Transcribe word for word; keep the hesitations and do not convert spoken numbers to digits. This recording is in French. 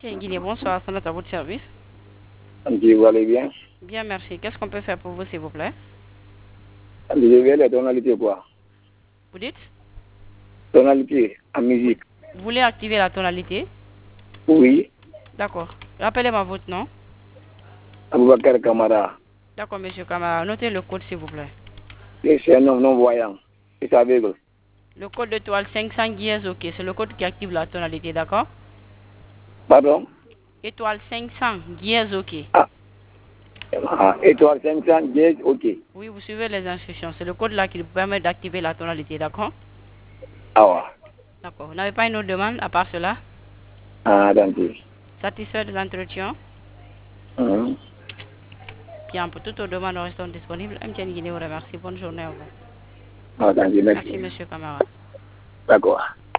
Guinée, bonsoir, c'est à votre service. Si vous allez bien. Bien, merci. Qu'est-ce qu'on peut faire pour vous, s'il vous plaît? Je vais les tonalités quoi. Vous dites? Tonalité en Vous, musique. vous voulez activer la tonalité? Oui. D'accord. Rappelez-moi votre nom. Aboubakar Kamara. D'accord, monsieur Kamara. Notez le code, s'il vous plaît. C'est un homme non-voyant. C'est aveugle. Le code d'étoile cinq cents guiers, ok. C'est le code qui active la tonalité, d'accord? Pardon? Étoile cinq cents guiers, ok. Ah. ah. Étoile cinq cents, dièse, ok. Oui, vous suivez les instructions. C'est le code là qui vous permet d'activer la tonalité, d'accord? Ah ouais. D'accord. Vous n'avez pas une autre demande à part cela? Ah, attendez. Satisfait de l'entretien? Hum. Bien, pour toutes vos demandes, nous restons disponibles. M T N Guinée vous remercie. Bonne journée à vous. Attendez, merci. Merci, monsieur Kamara. D'accord.